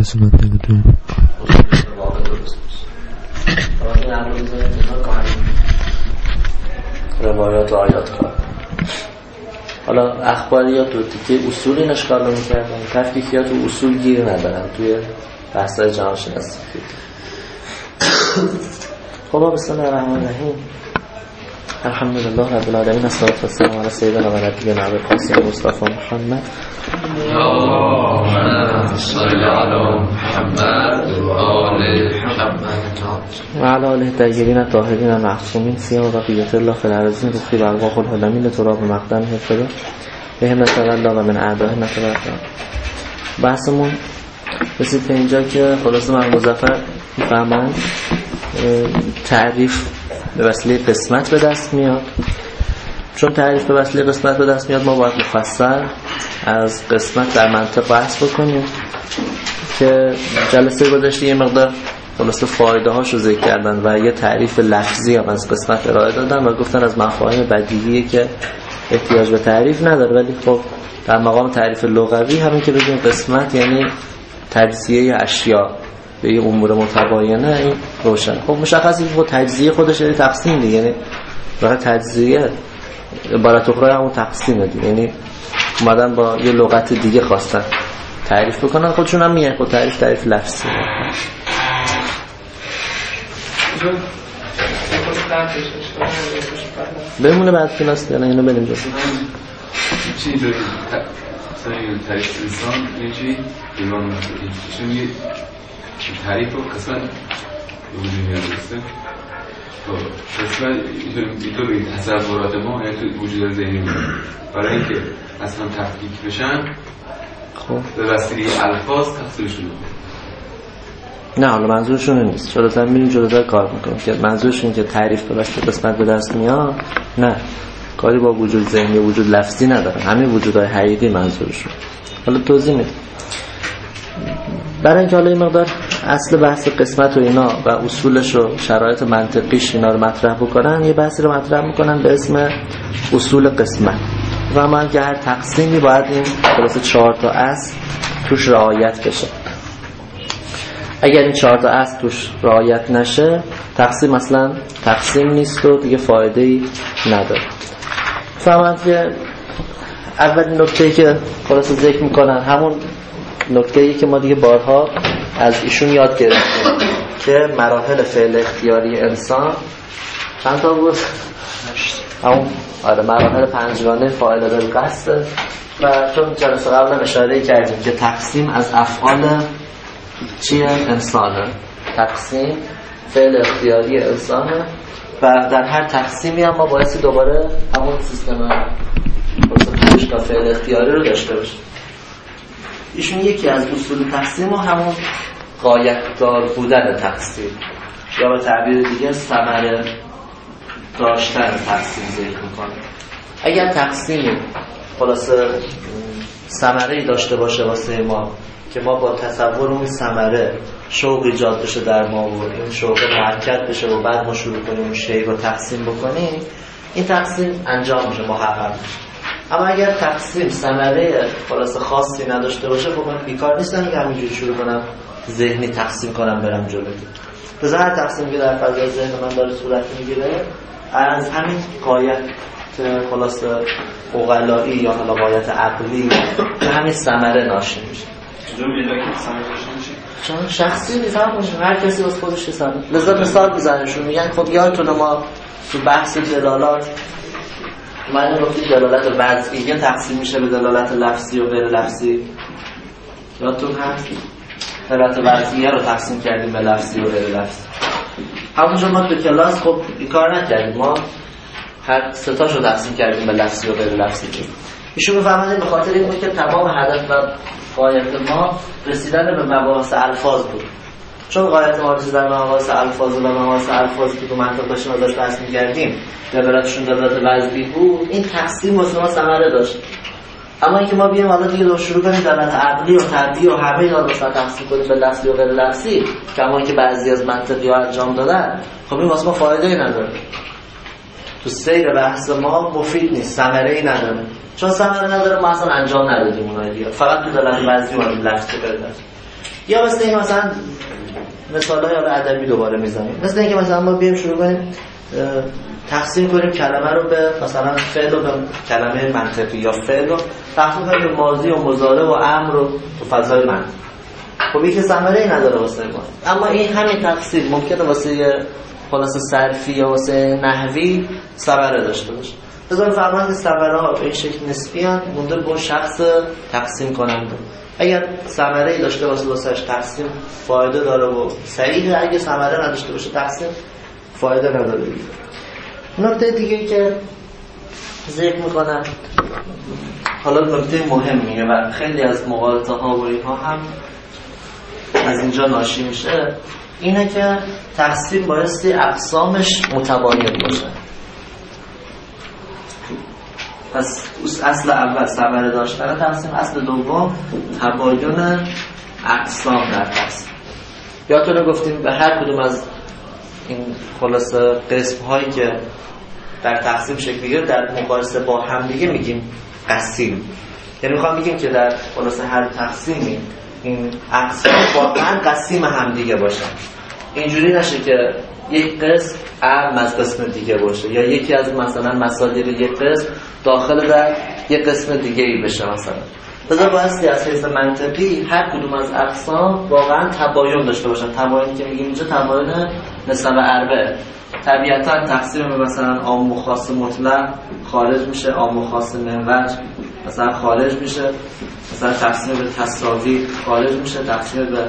کسی منطقه داره روایات و آیات کار. حالا اخباریات و تیکه اصول این اشکال رو میکردن، تفکیکیات و اصول گیر ندارن توی بحثای جهان شناسی. خب بسم الله الرحمن الرحیم. الحمدلله رب العالمین، الصلاة والسلام علی سیدنا و نبینا القاسم مصطفی محمد اللهم صل علی محمد و آل محمد و علی آله الطاهرین الطاهرین المعصومین سیما بقیة الله فی الارضین رفی و ارواح العالمین تراب مقدم حفظه به همت الله و من اعداه نتبرد. بحثمون رسید به اینجا که خلاص من مظفر میفهمند تعریف به وسیله قسمت به دست میاد. چون تعریف به وسیله قسمت به دست میاد، ما باید مفصل از قسمت در منطق بحث بکنیم که جلسه گذشته یه مقدار خلاص فایده هاشو ذکر کردن و یه تعریف لفظی هم از قسمت ارائه دادن و گفتن از مفاهیم بدیهیه که احتیاج به تعریف نداره، ولی خب در مقام تعریف لغوی همین که بگیم قسمت یعنی تجزیه اشیاء به یه امور متباینه، این روشن. خب مشخصی که تجزیه خودش یعنی تقسیم دیگه، یعنی واقعا تجزیه عبارت اخرى همون تقسیمه دیگه، یعنی اومدن با یه لغت دیگه خواستن تعریف بکنن، خودشون هم میگن خود تعریف لفظی. بمونه بعد کلاس دیگه اینو بریم جلو. چی داری تعریف انسان میگی ایمان مسئولی چون یه تعریف و قسمت وجود میاد درسته؟ قسمت اینطور بگید تصورات ما یعنی وجود ذهنی میاد برای اینکه اصلا تفکیک بشن خب به وسیله الفاظ تفسیرشون نه، حالا منظورشون نیست، جلوتر میریم جلوتر کار میکنیم که منظورشون که تعریف به وسیله قسمت به دست میاد، نه کاری با وجود ذهنی و وجود لفظی نداره، همین وجودهای حقیقی منظورشون. حالا توضیح میدم برای اینکه حالا این مقدار اصل بحث قسمت و اینا و اصولش و شرایط منطقیش اینا رو مطرح بکنن، یه بحثی رو مطرح میکنن به اسم اصول قسمت و من که هر تقسیمی باید این خلاصه 4 تا اصل توش رعایت بشه. اگر این 4 تا اصل توش رعایت نشه، تقسیم اصلا تقسیم نیست و دیگه فایده‌ای نداره. فهمند که اولین نکته‌ای که خلاصه ذکر میکنن همون نکته‌ای که ما دیگه بارها از ایشون یاد گرفتیم که مراحل فعل اختیاری انسان چند تا بود؟ همون مراحل 5گانه فاعل بالقصد و چون جلسه قبلا اشاره کردیم که تقسیم از افعال چیه؟ انسانه. تقسیم فعل اختیاری انسانه و در هر تقسیمی هم ما باید دوباره همون سیستم 5 تا فعل اختیاری رو داشته باشیم. ایشون یکی از اصول تقسیم و همون غایت دار بودن تقسیم یا به تعبیر دیگه ثمره داشتن تقسیم ذکر میکنه. اگر تقسیمی خلاصه ثمره‌ای داشته باشه واسه ما که ما با تصور اون ثمره شوق ایجاد بشه در ما و این شوق مرکز بشه و بعد ما شروع کنیم اون شی رو تقسیم بکنیم، این تقسیم انجام میشه، محقق میشه. اما اگر تقسیم ثمره خلاص خاصی نداشته باشه، خب من بیکار نیستم که همینجوری شروع کنم ذهنی تقسیم کنم برم جلو. بذار هر تقسیم که در فضای ذهن من داره صورت میگیره از همین غایت خلاص عقلایی یا حالا غایت عقلی که همین ثمره ناشی میشه. چجور میده که ثمره داشته میشه؟ چون شخصی نیستم باشه، هر کسی واسه خودش ثمره. لذا مثال میزنشون میگن خب یادتونه ما تو بحث دلالات من گفتم دلالت وضعی تقسیم میشه به دلالت لفظی و غیر لفظی. یادتون هست؟ دلالت وضعیه رو تقسیم کردیم به لفظی و غیر لفظی. همونجا ما تو کلاس خب این کار نکردیم، ما هر سه تاشو تقسیم کردیم به لفظی و غیر لفظی. ایشون میفهمن به خاطر این بود که تمام هدف و غایت ما رسیدن به مباحث الفاظ بود. چون غایت ما رسیدن به مباحث الفاظ و مباحث الفاظی که تو منطق داشتیم ازش بحث می‌کردیم، دلالتشون دلالت وضعی بود، این تقسیم واسه ما ثمره داشت. اما اینکه ما بیایم حالا دیگه شروع کنیم دلالت عقلی و طبیعی و همه اینا رو مثلا تقسیم کنیم به لفظی و غیر لفظی، کما اینکه بعضی از منطقی‌ها انجام دادن، خب این واسه ما فایده‌ای نداره. تو سیر بحث ما مفید نیست، ثمره‌ای نداره. چون ثمره نداره ما اصلا انجام ندادیم اونها دیگه. فقط تو دلالت وضعی و لفظی غیر لفظی. یا مثل این مثلا مثالای ادبی دوباره میزنیم، مثل اینکه مثلا ما بیایم شروع کنیم تقسیم کنیم کلمه رو به مثلا فعل و به کلمه منطقی، یا فعل رو تقسیم کنیم به ماضی و مضارع و امر و فضای منطقی. خب یک ثمره‌ای نداره واسه ما، اما این همین تقسیم ممکنه واسه خلاصه صرفی یا واسه نحوی ثمره داشته باشه. بذار فرمان که ثمره‌ها به این شکل نسبی ان، مونده به شخص تقسیم کننده. اگر ثمره‌ای داشته باشه واسهش تقسیم فایده داره و صحیحه، اگه ثمره نداشته باشه تقسیم فایده نداره. نکته دیگه که ذکر میکنم، حالا نکته مهمیه و خیلی از مغالطه ها و اینها هم از اینجا ناشی میشه، اینه که تقسیم بایستی اقسامش متباین باشه. پس اصل اول ثمره داشتن تقسیم، اصل دوم تباین اقسام در تقسیم. یادتونه گفتیم به هر کدوم از این خلاصه قسم هایی که در تقسیم شکل میگیره در مقایسه با هم دیگه میگیم قسیم. یعنی میخوام بگیم که در خلاصه هر تقسیمی این اقسام واقعا قسیم هم دیگه باشن. اینجوری نشه که یک قسم اعم از قسم دیگه باشه، یا یکی از مثلا مصادر یک قسم داخل در یک قسم دیگه ای بشه. مثلا بذار بایستی از حیث منطقی هر کدوم از اقسام واقعا تباین داشته باشن. تباینی که میگیم اینجا تباین نسبت به اربعه. طبیعتا تقسیم به مثلا عام و خاص مطلق خارج میشه، عام و خاص منوج مثلا خارج میشه، مثلا تقسیم به تساوی خارج میشه، تقسیم به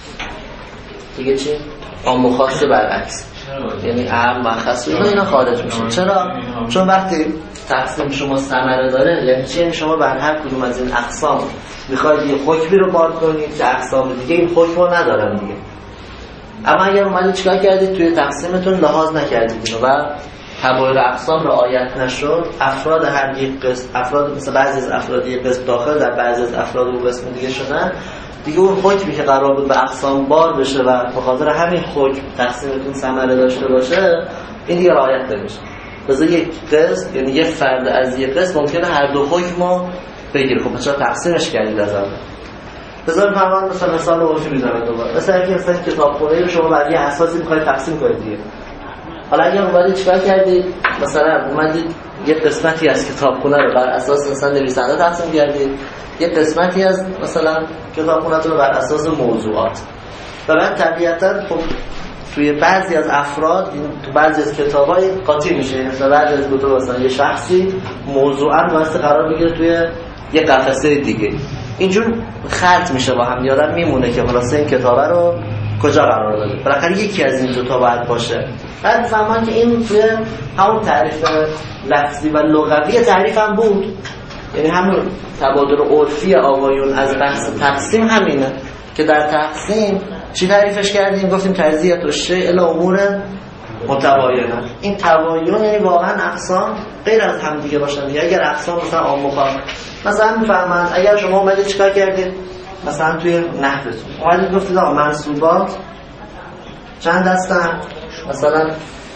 دیگه چی؟ عام و خاص برعکس، یعنی اعم و خاص اینا خارج میشه. چرا؟ چون وقتی تقسیم شما ثمره داره، یعنی چی؟ یعنی شما بر هر کدوم از این اقسام میخواید یه حکمی رو بار کنید که اقسام دیگه این حکم رو ندارن دیگه. اما اگر اومدید چیکار کردید توی تقسیمتون لحاظ نکردید اینو و تباین اقسام رعایت نشد، افراد هر یک قسم، افراد مثل بعضی از افراد یک قسم داخل در بعضی از افراد اون قسم دیگه شدن، دیگه اون حکمی که قرار بود به اقسام بار بشه و به خاطر همین حکم تقسیمتون ثمره داشته باشه، این دیگه رعایت نمیشه. مثلا یک قسم، یعنی یک فرد از یک قسم ممکنه هر دو حکمو بگیره. خب چرا تقسیمش کردید از اول؟ بذار فرمان مثال عرفی میذارم دوباره. مثلا کتابخونه رو شما بر یه اساسی میخواید تقسیم کنید دیگه. حالا اگه اومدید چیکار کردید؟ مثلا اومدید یه قسمتی از کتابخونه رو بر اساس مثلا نویسنده تقسیم کردید، یه قسمتی از مثلا کتابخونه‌تون رو بر اساس موضوعات. و بعد طبیعتاً خب توی بعضی از افراد، تو بعضی از کتابای قاطی میشه. مثلا بعضی از کتاب مثلا یه شخصی موضوعاً واسه قرار بگیره توی یه قفسه دیگه. اینجور خلط میشه با هم، یادم میمونه که خلاصه این کتابه رو کجا قرار داده. بالاخره یکی از این دو تا باید باشه. بعد فهمن که این توی همون تعریف لفظی و لغوی تعریف هم بود، یعنی همون تبادل عرفی آقایون از بحث تقسیم همینه که در تقسیم چی تعریفش کردیم؟ گفتیم تجزیه و شیء الی امور متباینه. این تباین یعنی واقعا اقسام غیر از هم دیگه باشن دیگه. اگر اقسام مثلا عام و خاص، مثلا میفهمن اگر شما اومدید چیکار کردید مثلا توی نحوتون اومدید گفتید آقا منصوبات چند دستن، مثلا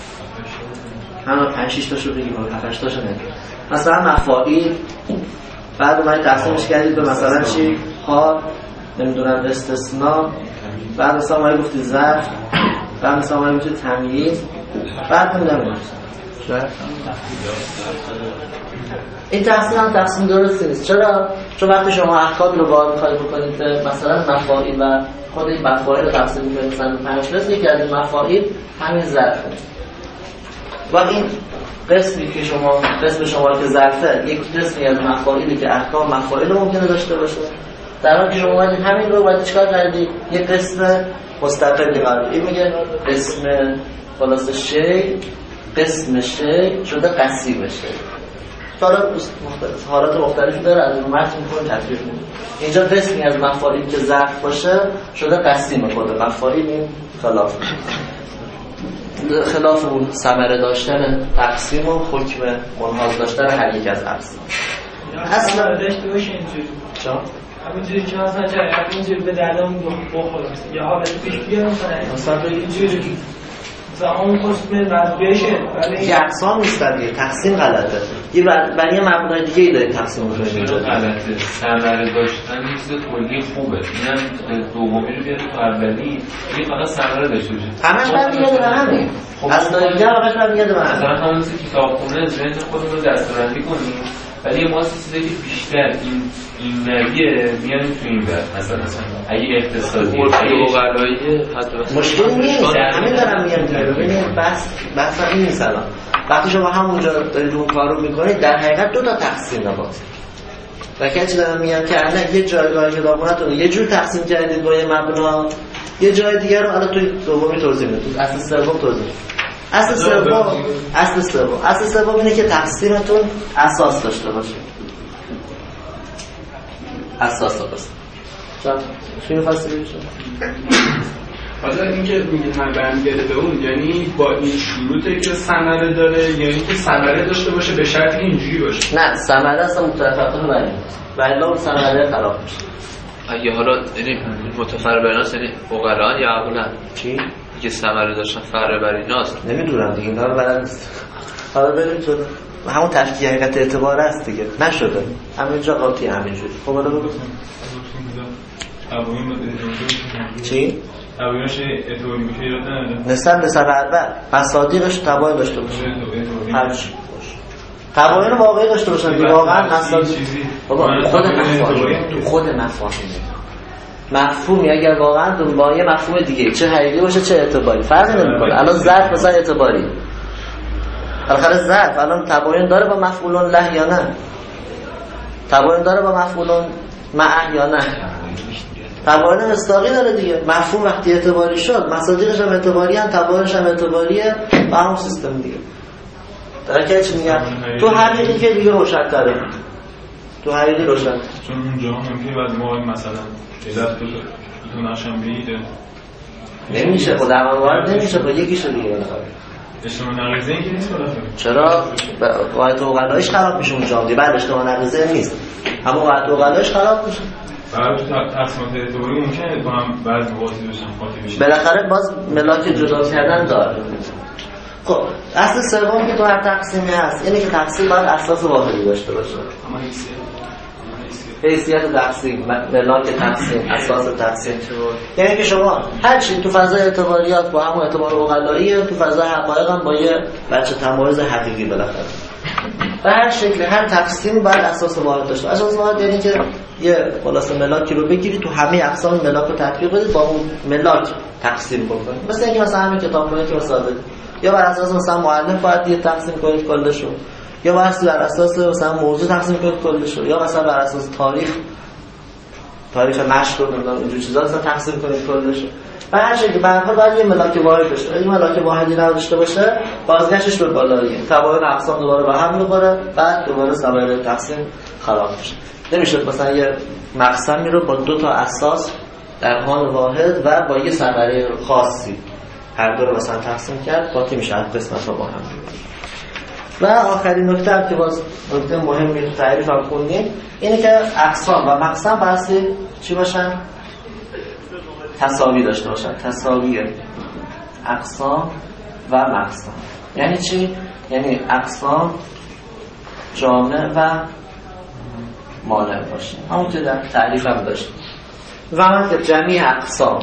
همه 5-6 تاشو بگیم 7-8 تاشو نگیم، مثلا مفاعیل، بعد اومدید تقسیمش کردید به مثلا چی؟ حال، نمیدونم استثناء، بعد مثلا اومدید گفتید ظرف، بعد مثلا اومدید گفتید تمییز، بعد نمیدونم این تقسیم هم تقسیم درستی نیست. چرا؟ چون وقتی شما احکام رو باید میخواید بکنید مثلا مفاعیل و خود این مفاعیل رو تقسیم میکنید مثلا 5 قسم، یکی از این مفاعیل همین ظرفه و این قسمی که قسم شما که ظرفه یک قسمی از مفاعیلی که احکام مفاعیل ممکنه داشته باشه، در حالی که شما باید همین رو باید چیکار کردید؟ یک قسم مستقلی قرار این میگه قسم خلاصه شی، قسم شی شده قسیم شی. حالات مختلفی داره، از اون متن میکنه تطبیق میکنه. اینجا قسمی از مفاعیل که ظرف باشه شده قسیم خود مفاعیل، این خلاف اون ثمره داشتن تقسیم و حکم منحاز داشتن هر یک از اقسام. اصلا داشته باشه اینجوری چون همینجوری که مثلا اینجوری به دردم بخوره یا حالت پیش بیارم مثلا اینجوری مثلا اون قسم بعد بشه، ولی یه اقسام نیست دیگه، تقسیم غلطه. یه برای مبنای دیگه ای داریم تقسیم می‌کنیم اینجا. غلطه. ثمره داشتن یه چیز کلی خوبه. اینم دومی رو بیاره تو اولی، یه فقط ثمره داشته باشه. همش برمیگرده به همین. اصلا دیگه همش برمیگرده به همین. مثلا همون کتابخونه ذهن خودمون رو دسته‌بندی کنیم. ولی ما چیزی که بیشتر این نویه میان تو این ور مثلا اگه اقتصادی مشکل نیست. همین دارم میگم ببینید بحث این نیست. الان وقتی شما همونجا دارید اون کارو میکنید در حقیقت دو تا تقسیم نباشه. و کسی دارم میگم که الان یه جایگاه کتابخونه‌تون یه جور تقسیم کردید با یه مبنا، یه جای دیگه رو الان توی دومی توضیح میدید. اصل سوم توضیح اصل سوم اینه که تقسیمتون اساس داشته باشه. اساس داشته باشه. چی می‌خواستی بگی؟ حالا اینکه میگن برمیگرده به اون، یعنی با این شروطه که ثمره داره، یعنی که ثمره داشته باشه به شرطی که اینجوری باشه. نه، ثمره اصلا متفقه بریم. ولی ثمره خراب میشه. اگه حالا یعنی متفرع بیناست، یعنی عقلا یا عقلا چی؟ که ثمره داشتن فرع بر ایناست. نمیدونم دیگه، اینا رو بلد نیست. حالا بریم تو همون تفکیک حقیقت اعتبار است دیگه. نشده. همینجا قاطی همینجوری. خب حالا بگو. چی؟ تبایینش اعتباری میشه ایراد نداره. نسبت به سبب مصادیقش تباین داشته باشه. هرچی باشه. تباین واقعی داشته باشه. واقعا مصادیق. بابا خود مفاهیم. مفهومی اگر واقعا با یه مفهوم دیگه چه حقیقی باشه چه اعتباری فرقی نمیکنه. الان ظرف مثلا اعتباری. بالاخره ظرف الان تباین داره با مفعول له یا نه؟ تباین داره با مفعول مع یا نه؟ تباین مصداقی داره دیگه. مفهوم وقتی اعتباری شد مصادیقش هم اعتباری هم، تباینش هم اعتباریه با همون سیستم دیگه. در که چی میگم؟ تو حقیقی که دیگه روشن داره. تو حقیقی روشن. چون اونجا ممکنه بعضی موارد مثلا علت تو نشم بیده. نمیشه خود عوامل نمیشه با یکیش دیگه بالاخره. اشتباه نقیزه این که نیست بالاخره. چرا؟ قاعده اوغلایش خراب میشه اونجا دیگه. بعد اشتباه نقیزه نیست. اما قاعده اوغلایش خراب میشه. برای تو تقسیمات اعتباری ممکنه با هم بعضی واضح بشن خاطی بشن. بالاخره باز ملاک جدا کردن داره. خب اصل سوم که تو هر تقسیمی هست اینه که تقسیم باید اساس واحدی داشته باشه. اما حیثیت تقسیم، ملاک تقسیم، اساس تقسیم. یعنی که شما هر چی تو فضای اعتباریات با همون اعتبار عقلاییه، تو فضای حقایق هم با یه بچه تمایز حقیقی بالاخره. به هر شکل هر تقسیم باید اساس واحد داشته. اساس واحد یعنی که یه خلاصه ملاکی رو بگیری تو همه اقسام ملاک رو تطبیق بدید با اون ملاک تقسیم بکنید. مثلا اینکه مثلا همین کتابخونه که ساده یا بر اساس مثلا معلم باید یه تقسیم کنید کلشو، یا بر اساس مثلا موضوع تقسیم کنید کلشو، یا مثلا بر اساس تاریخ مشق رو نمیدونم اینجور چیزا مثلا تقسیم کنید کلشو. و هر شکلی به هر حال باید یه ملاک واحد داشته. اگه ملاک واحدی نداشته باشه بازگشتش به بالاییه. تباین اقسام دوباره به هم می‌خوره، بعد دوباره سبب تقسیم خراب میشه. نمیشه مثلا یه مقسمی رو با دو تا اساس در حال واحد و با یه ثمره خاصی هر دو رو مثلا تقسیم کرد باقی میشه هر قسمت‌ها با هم. و آخرین نکته هم که باز نکته مهمی تو تعریف هم خوندیم اینه که اقسام و مقسم بحثی چی باشن؟ تساوی داشته باشن. تساوی اقسام و مقسم یعنی چی؟ یعنی اقسام جامع و مانع باشه. همون که در تعریف هم داشتیم. و من که جمعی اقسام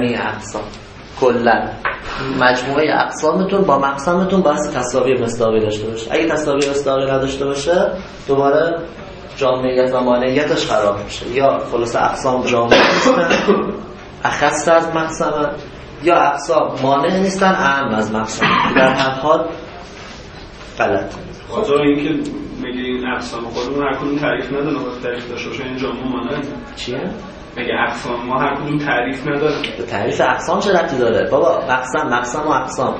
کلا مجموعه اقسامتون با مقسمتون باید تساوی مصداقی داشته باشه. اگه تساوی مصداقی نداشته باشه دوباره جامعیت و مانعیتش خراب میشه. یا خلاص اقسام جامع نیستن اخص از مقسم، یا اقسام مانع نیستن اعم از مقسم. در هر حال غلط. خاطر اینکه میگه این اقسام خودمون هر کدوم تعریف نداره، باید تعریف داشته باشه. این جامع مانع چیه؟ مگه اقسام ما هر کدوم تعریف نداره؟ به تعریف اقسام چه ربطی داره؟ بابا مقسم و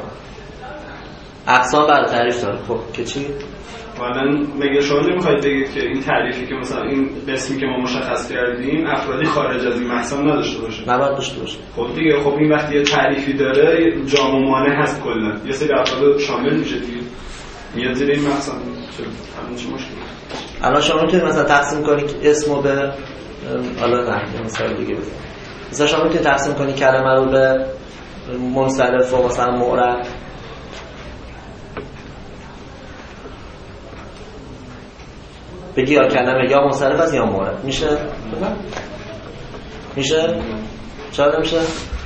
اقسام برای تعریف داره. خب که چی؟ بعدن مگه شما نمیخواید بگید که این تعریفی که مثلا این قسمی که ما مشخص کردیم افرادی خارج از این مقسم نداشته باشه؟ نباید داشته باشه. خب دیگه خب این وقتی یه تعریفی داره جامع مانع هست کلا. یه سری افراد شامل میشه دیگه. میاد زیر این مقسم. همین چه مشکلی؟ الان شما میتونید مثلا تقسیم کنید اسمو به حالا نه مثلا دیگه بزنید. مثلا شما میتونید تقسیم کنید کلمه رو به منصرف و مثلا معرب. بگی یا کلمه یا منصرف است یا مورد. میشه؟ میشه؟ چرا نمیشه؟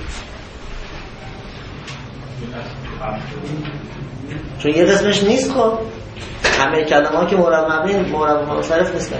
چون یه قسمش نیست. خب همه کلمه ها که مورد مبنی مورد منصرف نیست.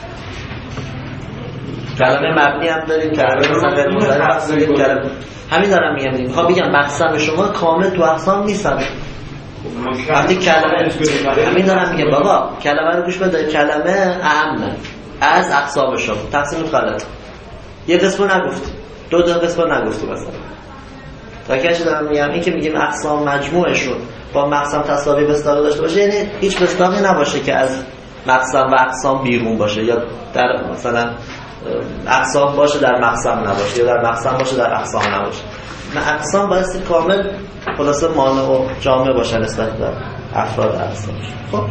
کلمه مبنی هم داریم، کلمه مثلا منصرف داریم، کلمه همین دارم میگم دیگه. میخوام بگم مقسم شما کامل تو اقسام نیستن. وقتی کلمه همین دارم میگم بابا کلمه رو گوش بده، کلمه اهمه از اقسام شما. تقسیم غلط. یه قسمو نگفتی، دو قسمو نگفتی مثلا. تا که دارم میگم این که میگیم اقسام مجموعشون با مقسم تساوی بستاقی داشته باشه، یعنی هیچ بستاقی نباشه که از مقسم و اقسام بیرون باشه، یا در مثلا اقسام باشه در مقسم نباشه، یا در مقسم باشه در اقسام نباشه. اقسام بایستی کامل خلاصه مانع و جامع باشه نسبت به افراد اقسام. خب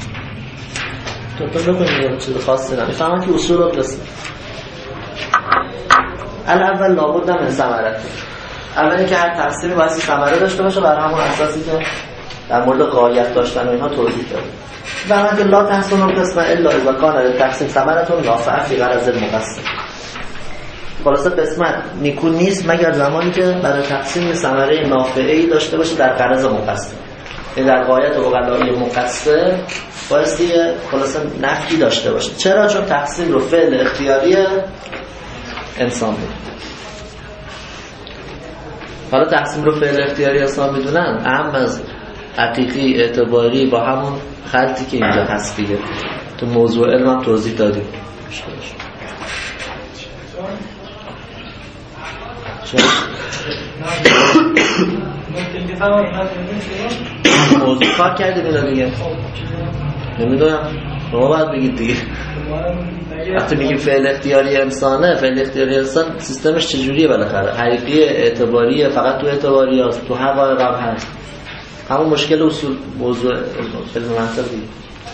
تو بکنید چیز خاصی نمیفهمن که اصول رو بسید. اول لابد من ثمرت. اولی که هر تقسیمی بایستی ثمره داشته باشه، بر همون اساسی که در مورد غایت داشتن و اینها توضیح دادیم. و من که لا تحسن القسم الا اذا کان تقسیم ثمرتون نافع فی غرض المقسم. خلاصه قسمت نیکو نیست مگر زمانی که برای تقسیم ثمره نافعی داشته باشه در غرض مقسم. یعنی در غایت عقلای مقسم بایستی خلاصه نفعی داشته باشه. چرا؟ چون تقسیم رو فعل اختیاری انسان میدونه. حالا تقسیم رو فعل اختیاری انسان میدونن اهم از حقیقی اعتباری با همون خلطی که اینجا هست دیگه. تو موضوع علم هم توضیح دادیم. موضوع کار کردیم اینا دیگه. نمیدونم شما باید بگید دیگه. وقتی میگیم فعل اختیاری انسانه، فعل اختیاری انسان سیستمش چجوریه بالاخره؟ حقیقی اعتباریه، فقط تو اعتباری هست، تو حقایق هم هست. همون مشکل اصول موضوع علم منطق دیگه.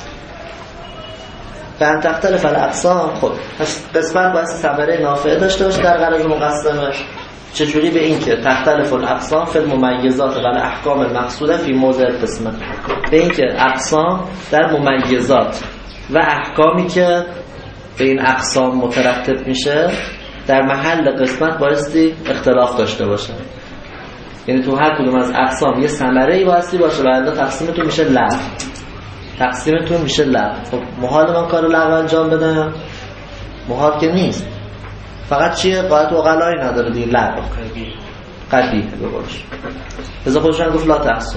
فهم تختلف الاقسام. خب قسمت باید ثمره نافعه داشته باشه در غرض مقسمش. چجوری؟ به این که تختلف الاقسام فی الممیزات و الاحکام المقصوده فی موضع القسمه. به این که اقسام در ممیزات و احکامی که به این اقسام مترتب میشه در محل قسمت بایستی اختلاف داشته باشه. یعنی تو هر کدوم از اقسام یه ثمره‌ای بایستی باشه و الا تقسیمتون میشه لغو. تقسیمتون میشه لغو. خب محال من کارو لغو انجام بدم؟ محال که نیست. فقط چیه؟ قاعدت عقلایی نداره دیگه. لغو قبیح بگوش. لذا خودشون گفت لا تقسیم.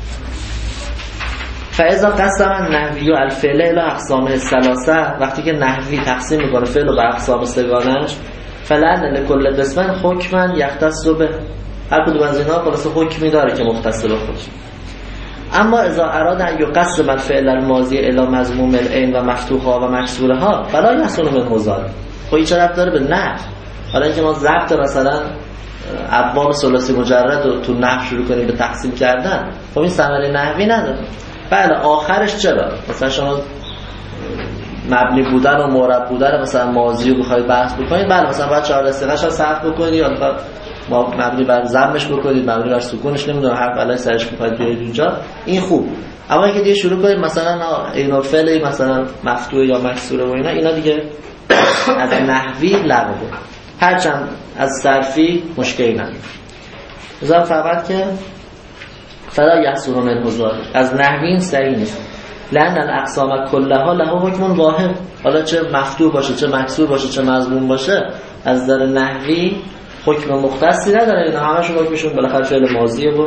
فاذا قسم النحوی الفعل الى اقسام الثلاثه، وقتی که نحوی تقسیم میکنه فعل رو به اقسام سگانش، فلان لكل قسم حکما یختص به. هر کدوم از اینا خلاص حکمی داره که مختص به خودش. اما اذا اراد ان یقسم الفعل الماضی الى مضموم العین و مفتوحها و مکسورها فلا یحصل من مضاد. خب این چه ربط داره به نحو؟ حالا اینکه ما ضبط مثلا ابواب ثلاثی مجرد رو تو نحو شروع کنیم به تقسیم کردن، خب این ثمره نحوی نداره. بله آخرش چرا؟ مثلا شما مبنی بودن و معرب بودن مثلا ماضی رو بخواید بحث بکنید، بله مثلا باید 4 دسته‌اش رو صرف بکنید یا ما مبنی بر ضمش بکنید، مبنی بر سکونش، نمیدونم هر بلای سرش بخواید بیارید اونجا، این خوب. اما اینکه دیگه شروع کنید مثلا این الفعل مثلا مفتوح یا مکسوره و اینا دیگه از نحوی لغوه. هرچند از صرفی مشکلی نداره. مثلا فقط که فلا یحصل من حضار از نحوی این صحیح نیست. لأن الاقسام كلها له حکم واحد. حالا چه مفتوح باشه، چه مکسور باشه، چه مضموم باشه، از در نحوی حکم مختصی نداره. اینا همشون حکمشون بالاخره فعل ماضیه و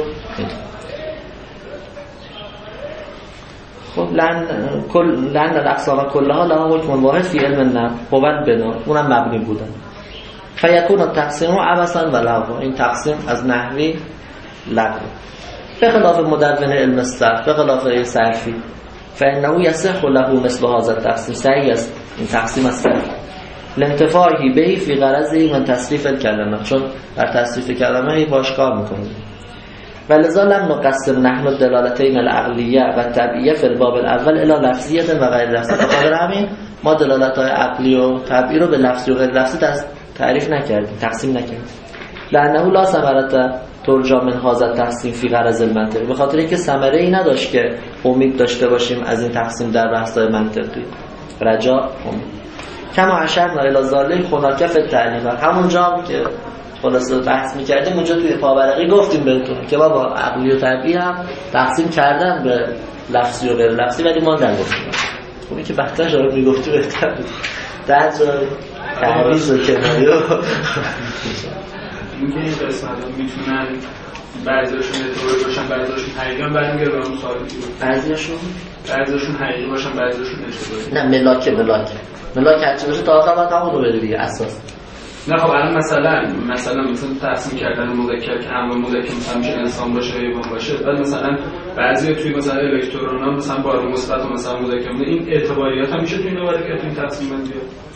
خب لأن الاقسام كلها له حکم واحد فی علم النحو قوت بنا، اونم مبنی بودن. فیکون التقسیم عبثا و لغوا. این تقسیم از نحوی لغو. به خلاف مدون علم الصرف، به خلاف صرفی، فانه یصح له مثل هذا التقسیم. صحیح است این تقسیم از صرف لانتفاعی به فی غرضی من تصریف الکلمه، چون در تصریف کلمه باش کار میکنه. ولذا لم نقسم نحن الدلالتین العقلیه و طبیعیه فی الباب الاول الی لفظیه و غیر لفظیه. بخاطر همین ما دلالت‌های عقلی و طبیعی رو به لفظی و غیر لفظی تعریف نکردیم، تقسیم نکردیم. لانه لا ثمرة ترجى من هذا التقسیم فی غرض المنطق. به خاطر اینکه ثمره ای نداشت که امید داشته باشیم از این تقسیم در بحث‌های منطقی. رجا کما اشرنا الی ذالک هناک فی التعلیق. همونجا هم که خلاصه بحث می‌کردیم اونجا توی پاورقی گفتیم بهتون که بابا عقلی و طبیعی هم تقسیم کردن به لفظی و غیر لفظی ولی ما نگفتیم. خب که بهتر جواب میگفتی بهتر بود. در جای تعریض و کنایه اینکه این قسمت ها میتونن بعضیاشون اعتباری باشن بعضیاشون حقیقی هم برمیگرده به اون سوالی که بعضیاشون حقیقی باشن بعضیاشون اعتباری. نه ملاک هرچی باشه تا آخر باید همونو بده دیگه اساس. نه خب الان مثلا تقسیم کردن مذکر که هم مذکر مثلا میشه انسان باشه یا حیوان باشه، بعد مثلا بعضی توی مثلا الکترون‌ها مثلا بار مثبت و مثلا مذکر این اعتباریات هم میشه توی این مذکر توی تقسیم بندی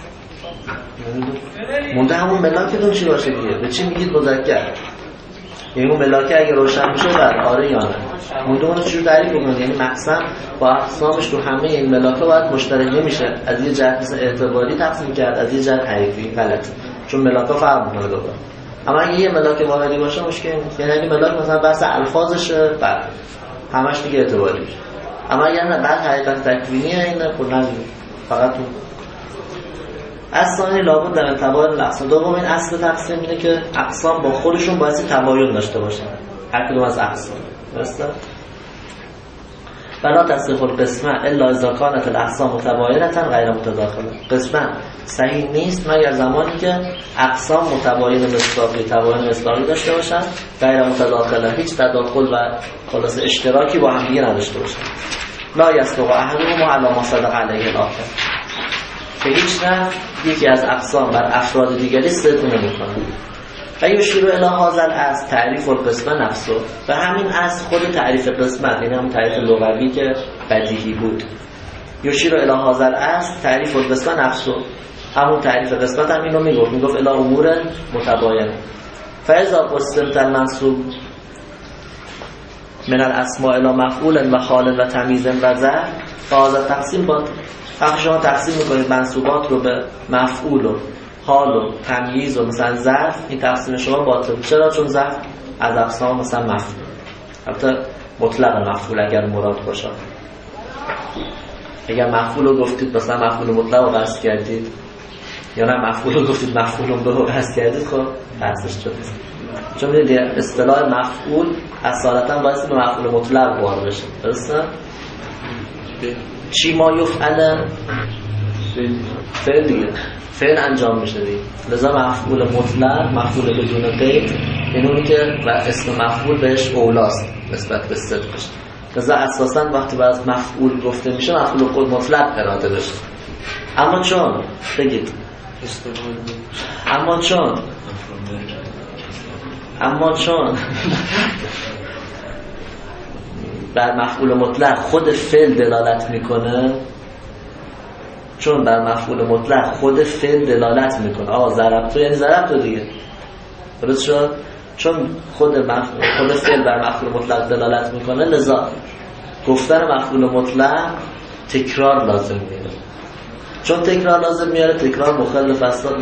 مونده همون ملاکتون چی باشه دیگه؟ به چی میگید مذکر؟ یعنی اون ملاکه اگه روشن بشه بر آره یا نه؟ مونده اونو چجور تعریف بکنید؟ یعنی مقسم با اقسامش تو همه این ملاکه باید مشترک نمیشه. از یه جهت مثلا اعتباری تقسیم کرد، از یه جهت حقیقی غلطه. چون ملاکه فرق میکنه دوباره. اما اگه یه ملاکه واحدی باشه مشکل نیست. یعنی ملاک مثلا بحث الفاظشه بعد همش دیگه اعتباری میشه. اما اگر نه بعد حقیقت تکوینیه اینه خود نمیشه. فقط اون اصلا لابد در تباین الاقسام. دومین اصل تقسیم اینه که اقسام با خودشون باید تباین داشته باشن، هر کدوم از اقسام. درسته؟ ولا تصریف القسمه الا اذا كانت الاقسام متباینه غیر متداخله. قسمه صحیح نیست مگر زمانی که اقسام متباین مصداقی داشته باشن، غیر متداخله، هیچ تداخل و خلاص اشتراکی با هم دیگه نداشته باشن. لا یصدق احدهما علی ما صدق علیه الاخر. که هیچ نه یکی از اقسام بر افراد دیگری صدق نمی‌کنه. و یشیر الی هذا الاصل تعریف القسمه نفسه. و همین اصل خود تعریف قسمت، یعنی همون تعریف لغوی که بدیهی بود. یشیر الی هذا الاصل تعریف القسمه نفسه. همون تعریف قسمت هم اینو میگفت الی امور متباینه. فاذا قسمت المنصوب من الاسماء الی مفعول و حال و تمییز و ظرف فهذا تقسیم باطل. وقتی شما تقسیم میکنید منصوبات رو به مفعول و حال و تمییز و مثلا ظرف، این تقسیم شما باطل. چرا؟ چون ظرف از اقسام مثلا مفعول، البته مطلق مفعول اگر مراد باشه. اگر مفعول رو گفتید مثلا مفعول مطلق رو قصد کردید، یا نه مفعول رو گفتید مفعول به رو قصد کردید، خب بحثش شد. چون دیگه اصطلاح مفعول اصالتا باید به مفعول مطلق وارد بشه. درسته؟ چی ما یفعل فعل دیگه، فعل انجام میشه دیگه. لذا مفعول مطلق، مفعول بدون قید، این اونی که و اسم مفعول بهش اولاست نسبت به صدقش. لذا اساسا وقتی باید مفعول گفته میشه مفعول خود مطلق اراده بشه. اما چون بگید اما چون بر مفعول مطلق خود فعل دلالت میکنه، چون بر مفعول مطلق خود فعل دلالت میکنه، ضربتو یعنی ضربتو دیگه، درست شد؟ چون خود فعل بر مفعول مطلق دلالت میکنه، لذا گفتن مفعول مطلق تکرار لازم میاره. چون تکرار لازم میاره، تکرار مخل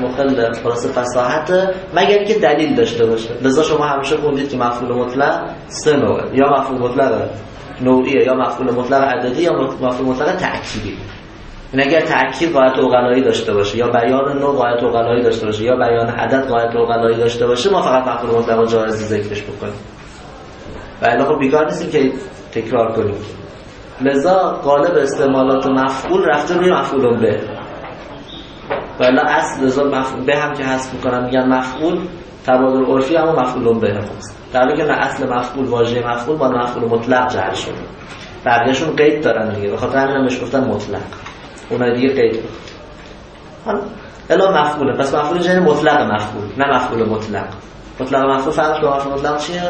فصاحت مگر که دلیل داشته باشه. لذا شما همیشه خوندید که مفعول مطلق سه نوعه، یا مفعول مطلق نوعیه، یا مفعول مطلق عددی، یا مفعول مطلق تأکیدی. این اگر تأکید غایت عقلایی داشته باشه، یا بیان نوع غایت عقلایی داشته باشه، یا بیان عدد غایت عقلایی داشته باشه، ما فقط مفعول مطلق جایز ذکرش بکنیم. و الا خب بیکار نیستیم که تکرار کنیم. لذا غالب استعمالات مفعول رفته روی مفعول به. و الا اصل لذا مفعول به هم که حذف میکنن میگن مفعول، تبادل عرفی هم مفعول به هست. در حالی که نه، اصل مفعول واژه مفعول با مفعول مطلق جعل شده. بقیه‌شون قید دارن دیگه، بخاطر همین بهش گفتن مطلق. اونها دیگه قید. حالا الا مفعوله، پس مفعول یعنی مطلق مفعول، نه مفعول مطلق. مطلق مفعول فرق با مفعول مطلق چیه؟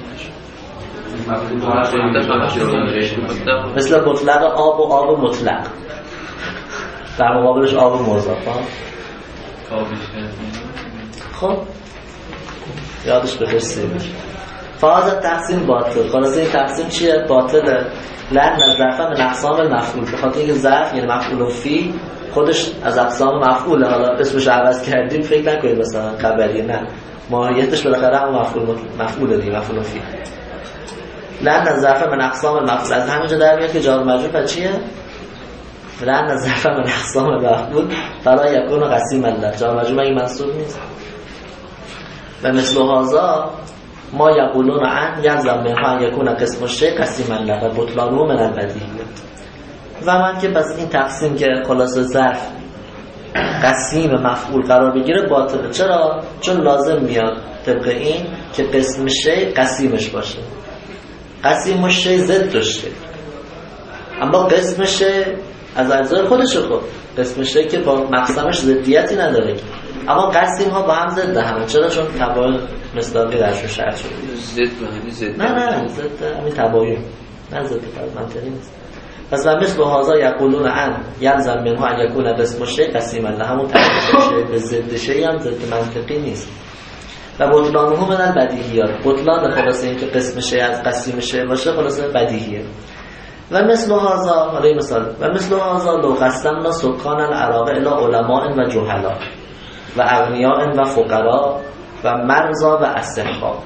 مثل مطلق آب و آب مطلق، در مقابلش آب مضاف. خب یادش بخیر سیبش فاز تقسیم باطل. خلاصه این تقسیم چیه؟ باطله. لن ظرف من اقسام المفعول، به خاطر اینکه ظرف یعنی مفعول فی خودش از اقسام مفعوله. حالا اسمش عوض کردیم فکر نکنید مثلا خبریه، نه، ماهیتش بالاخره هم مفعول دیگه، مفعول فی. لن ظرف من اقسام المفعول از همینجا در میاد که جار مجرور چیه؟ لأن ظرف من اقسام المفعول فلا یکون قسیم الله جا مجموع این منصوب نیست. و مثل هذا ما یقولون عن یلزم منها ان یکون قسم الشیء قسیم الله و بطلانه من البدیهیات. و من که بس این تقسیم که خلاصه ظرف قسیم مفعول قرار بگیره باطله. چرا؟ چون لازم میاد طبق این که قسم شیء قسیمش باشه، قسیم شیء ضدش شه. اما قسم شیء از اجزای خودشه، خود قسم شیء که با مقسمش ضدیتی نداره، اما قسیم ها با هم ضد همه. چرا؟ چون تباین مصداقی درشون شرط شده. ضد به همین ضد. نه ضد همین تباین، نه ضد منطقی نیست. پس و مثل هذا یقولون عن یلزم منها ان یکون قسم الشیء قسیم الله، همون تعریف شیء به ضد شیء هم ضد منطقی نیست. و بطلانه من البدیهیات، بطلان خلاصه این که قسم شیء از قسیم شیء باشه خلاصه بدیهیه. و مثل هذا، حالا مثال، و مثل هذا لو قسمنا سکان العراق الی علماء و جهلا و اغنیاء و فقراء و مرضا و اصحاء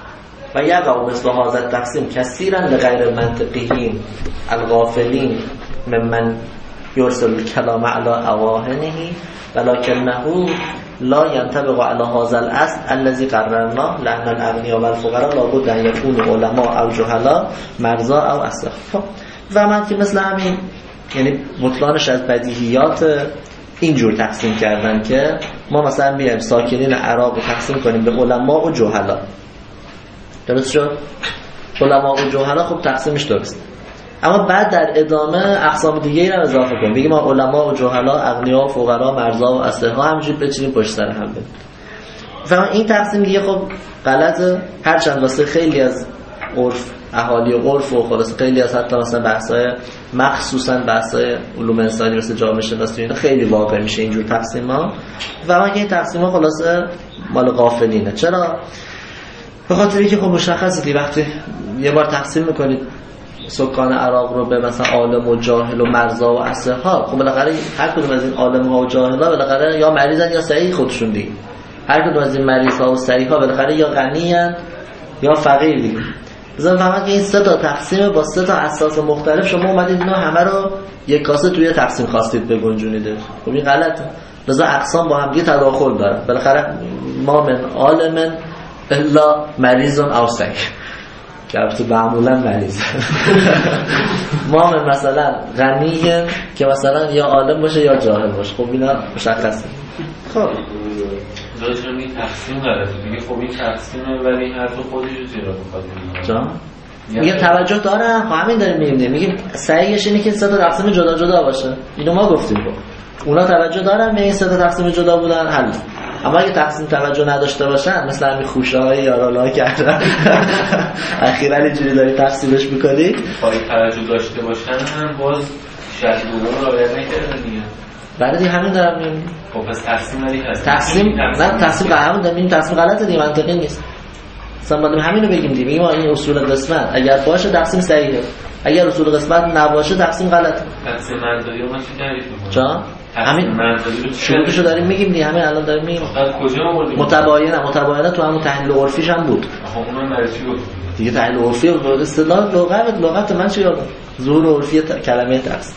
و یقع مثل هذا التقسیم کثیرا لغیر منطقیین الغافلین ممن یرسل الکلام علی اواهنه ولکنه لا ينطبق على هذا الاصل الذي قررناه لان الاغنیاء و الفقراء لابد ان يكونوا علماء او جهلا مرضا او اصحاء. و من که مثل همین، یعنی بطلانش از بدیهیات اینجور تقسیم کردن که ما مثلا بیایم ساکنین عراق رو تقسیم کنیم به علما و جهلا. درست شد؟ علما و جهلا خب تقسیمش درست، اما بعد در ادامه اقسام دیگه ای رو اضافه کنیم، بگیم ما علما و جهلا، اغنیا و فقرا، مرضا و اصحاء همینجوری بچینیم پشت سر هم بدیم. و این تقسیم دیگه خب غلطه، هرچند واسه خیلی از عرف اهالی و عرف و خلاص خیلی از حتی مثلا بحث‌های مخصوصا بحث‌های علوم انسانی مثل جامعه شناسی اینا خیلی واقع میشه اینجور تقسیم‌ها. و من که این تقسیم‌ها خلاصه مال غافلینه. چرا؟ به خاطر اینکه خب مشخصه دیگه وقتی یه بار تقسیم میکنید سکان عراق رو به مثلا عالم و جاهل و مرضا و اصحاء، خب بالاخره هر کدوم از این عالم‌ها و جاهل‌ها بالاخره یا مریضن یا صحیح خودشون دیگه. هر کدوم از این مریض‌ها و صحیح‌ها بالاخره یا غنی‌ان یا فقیر دیگه. مثلا فهمید که این سه تا تقسیم با سه تا اساس مختلف شما اومدید اینا همه رو یک کاسه توی تقسیم خواستید بگنجونید. خب این غلطه. لذا اقسام با هم دیگه تداخل دارن. بالاخره ما من عالم الا مریض او صحیح، که البته معمولا مریض. ما من مثلا غنیه که مثلا یا عالم باشه یا جاهل باشه. خب اینا مشخصه. خب داشتم این تقسیم غلطه دیگه. خب این تقسیمه ولی حرف خودش رو زیرا بخواد جا میگه توجه دارم. خب همین داریم میگیم صحیحش اینه که سه تا تقسیم جدا جدا باشه. اینو ما گفتیم. اونا توجه دارن به این سه تا تقسیم جدا بودن حل. اما اگه تقسیم توجه نداشته باشن مثل همین خوشه‌های یارالا کردن اخیراً اینجوری داری تقسیمش می‌کنی، خواهی توجه داشته باشن هم باز شرط دوم رو رعایت نکردن دیگه. بعد همین دارم میگم. خب پس تقسیم ولی هست. تقسیم همون داریم. تقسیم غلطه دیگه، منطقی نیست. مثلا بعد همین رو بگیم دیگه. میگیم این اصول قسمت اگر باشه تقسیم صحیحه، اگر اصول قسمت نباشه تقسیم غلطه. تقسیم منطقی رو من چی تعریف می‌کنم؟ جا همین شروعشو داریم میگیم دیگه. همین الان داریم میگیم. کجا آوردیم؟ متباینه تو همون تحلیل عرفیش هم بود. خب اونم برای چی گفت؟ دیگه تحلیل عرفی و اصطلاح لغت من چی یادم؟ ظهور عرفی کلمه تقسیم.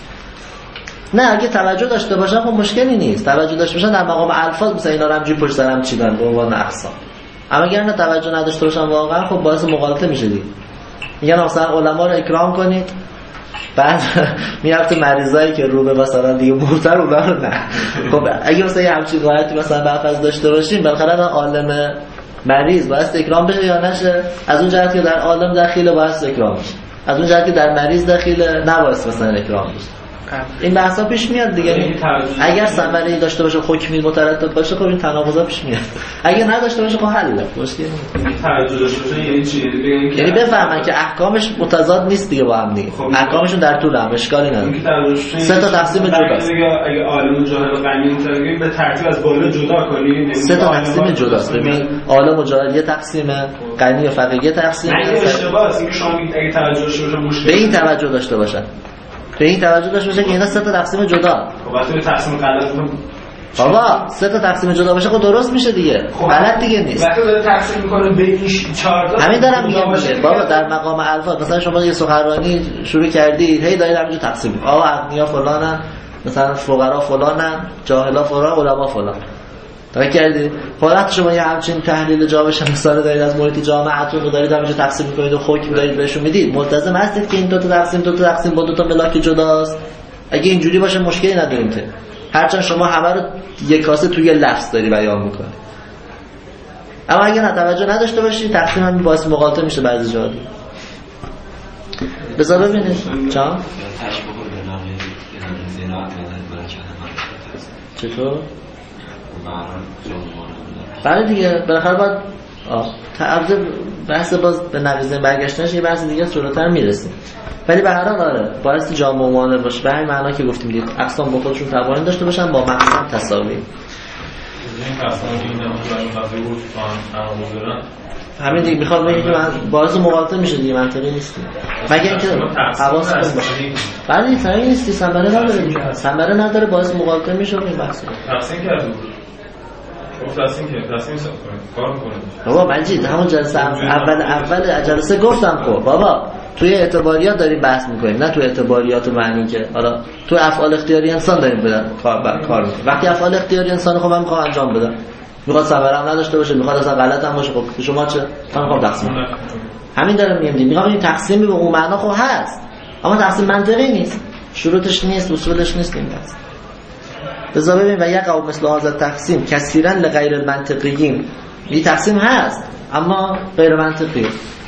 نه اگه توجه داشته باشن خب مشکلی نیست. توجه داشته باشن در مقام الفاظ مثلا اینا رو همجوری پشت سر هم چیدن به عنوان اقسام. اما اگر نه توجه نداشته باشن واقعا خب باعث مغالطه میشه دیگه. میگن مثلا علما رو اکرام کنید، بعد میرفت مریضایی که رو به مثلا دیگه مرتر اونا رو نه. خب اگه مثلا یه همچین قاعده‌ای مثلا برفرض داشته باشیم بالاخره عالم مریض باعث اکرام بشه یا نشه؟ از اون جهت که در عالم دخیله باعث اکرام بشه، از اون جهت که در مریض دخیله نباعث مثلا اکرام بشه. این بحثا پیش میاد دیگه. اگر ثمره‌ای داشته باشه حکمی مترتب باشه خب این تناقضا پیش میاد. اگه نداشته باشه خب حله. مشکلی نیست. توجه داشته باشه یعنی چی؟ یعنی بفهمن که احکامش متضاد نیست دیگه با هم دیگه. احکامشون در طول هم اشکالی نداره. سه تا تقسیم جداست. اگه عالم و جاهل و غنی متقابل به ترتیب از بالا جدا کنیم. سه تا تقسیم جداست. ببین عالم و جاهل یه تقسیمه، غنی و فقیر یه تقسیمه. نه اشتباهه. اینکه شما اگه توجه داشته باشه مشکل. به این توجه داشته باشن. به این توجه داشته باشه که اینا سه تا تقسیم جدا. خب وقتی تقسیم غلط بابا سه تا تقسیم جدا باشه خب درست میشه دیگه. غلط دیگه نیست. وقتی داره تقسیم میکنه به این 4 تا همین دارم میگم بابا در مقام الفاظ مثلا شما یه سخنرانی شروع کردید هی دارید همینجوری تقسیم آقا اغنیا فلانن مثلا فقرا فلانن، جاهلا فلان، علما فلان. تا کردید حالت شما یه همچین تحلیل جامعه مثال دارید از محیط جامعتون رو دارید همینجا تقسیم می‌کنید و حکم دارید بهشون میدید، ملتزم هستید که این دو تا تقسیم با دو تا ملاک جداست؟ اگه اینجوری باشه مشکلی نداریم که هرچند شما همه رو یک کاسه توی لفظ داری بیان می‌کنی. اما اگه توجه نداشته باشی تقسیم همین باعث مغالطه میشه بعضی جاها. بذار ببینید چا چطور؟ بله دیگه بالاخره باید تعرض بحث باز به نقیضه برگشتنش یه بحث دیگه جلوتر میرسیم، ولی به هر حال آره باعث جامع و معانر باشه. به همین معنا که گفتیم دید اقسام با خودشون تباین داشته باشن با مقام تساوی. این اقسام که این نمونه بود همین دیگه میخواد بگه که من باعث مغالطه میشه دیگه، منطقی نیست مگه اینکه حواستون باشه. بله صحیح نیستی، ثمره نداره دیگه، ثمره نداره، باعث مغالطه میشه. این بحث تقسیم کرده بود، گفت تقسیم کار میکنه. بابا مجید همون جلسه اول جلسه گفتم خب بابا توی اعتباریات داریم بحث میکنیم، نه توی اعتباریات معنی که حالا توی افعال اختیاری انسان داریم کار میکنیم. وقتی افعال اختیاری انسان خب من میخوام انجام بدم، میخواد ثمره هم نداشته باشه، میخواد اصلا غلط هم باشه، خب شما چه؟ من میخوام تقسیم همین دارم میگم، میخوام این تقسیم به اون معنا خب هست، اما تقسیم منطقی نیست، شروطش نیست، اصولش نیست. این بحث بذار ببین و یقع مثل هذا تقسیم کثیرا لغیر المنطقیین. این تقسیم هست اما غیر منطقی.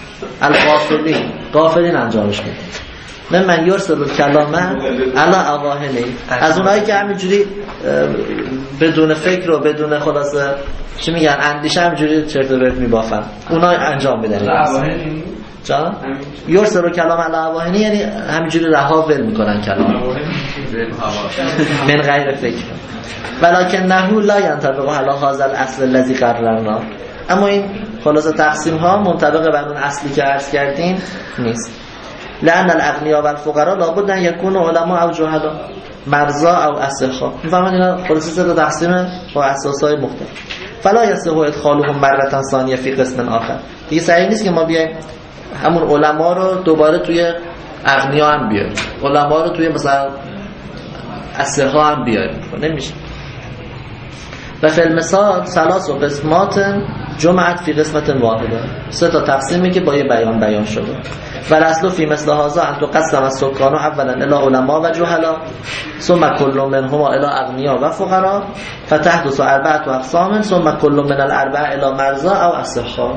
غافلین انجامش میدن. من یرسل کلامه علی اواهنی، از اونایی که همینجوری بدون فکر و بدون خلاصه چی میگن اندیشه همینجوری چرت و پرت میبافن، اونا انجام میدن. اواهنی جا یرسل کلام علی اواهنی یعنی همینجوری رها ول میکنن کلام من غیر فکر. ولکن نحو لا ينطبق علی هذا الاصل الذي قررنا. اما این خلاصه تقسیم ها منطبق بر اون اصلی که عرض کردین نیست. لأن الاغنياء والفقراء لابد ان يكونوا علماء او جهلا مرضا او اصحاء. میفهمید اینا خلاصه سه تقسیم با اساسای مختلف. فلا يصح ادخالهم مرة ثانية في قسم آخر. دیگه صحیح نیست که ما بیایم همون علما رو دوباره توی اغنیا هم بیاریم، علما رو توی مثلا اصحاء هم بیاریم، نمیشه. و فی المثال ثلاث قسمات جمعت فی قسمت واحده. سه تا تقسیمی که با یه بیان شده. فالاصل فی مثل هذا ان تقسم السکان اولا الی علما و جهلا ثم كل منهما الی اغنیا و فقرا فتحدث اربعه اقسام ثم كل من الاربعه الی مرضى او اصحاء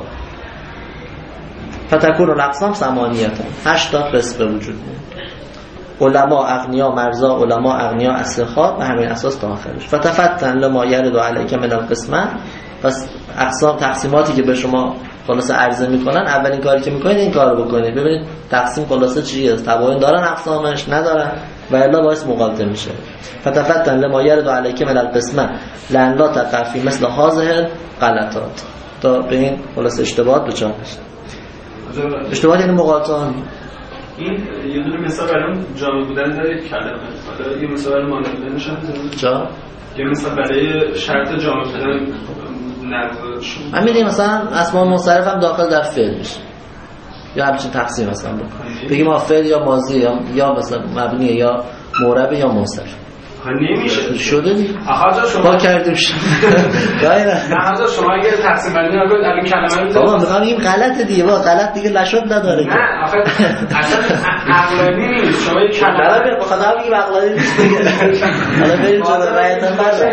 فتكون الاقسام ثمانیه. 8 تا قسم وجود داره: علما، اغنیا، مرضا، علما، اغنیا، اصحاء و همین اساس تا آخرش. فتفتن لما یرد علیک من القسمه. پس اقسام تقسیماتی که به شما خلاصه عرضه میکنن، اولین کاری که میکنید این کارو بکنید، ببینید تقسیم خلاصه چیه، تباین دارن اقسامش ندارن و الا باعث مغالطه میشه. فتفتن لما یرد علیک من القسمه لان لا تقع فی مثل هذه غلطات. تا به این خلاصه اشتباهات بچار نشه. اشتباهات یعنی مغالطه. این یه دونه مثال برای جامع بودن داره کلمه، حالا یه مثال برای مانع بودن نشه جا یه مثال برای شرط جامع بودن نداره. من میدیم مثلا اسماء منصرف هم داخل در فعل میشه، یا همچین تقسیم مثلا بگیم ما فعل یا ماضی یا مثلا مبنی یا معرب یا منصرف. نمیشه شده دیگه. آخه شما با کردیم شد. نه حاضر شما اگه تقسیم بندی نکنید الان کلمه رو بابا میگم این غلطه دیگه، با غلط دیگه لشد نداره. نه آخه اصلا عقلانی نیست. شما یک کلمه برای خدا میگم عقلانی نیست دیگه. حالا بریم تو رایت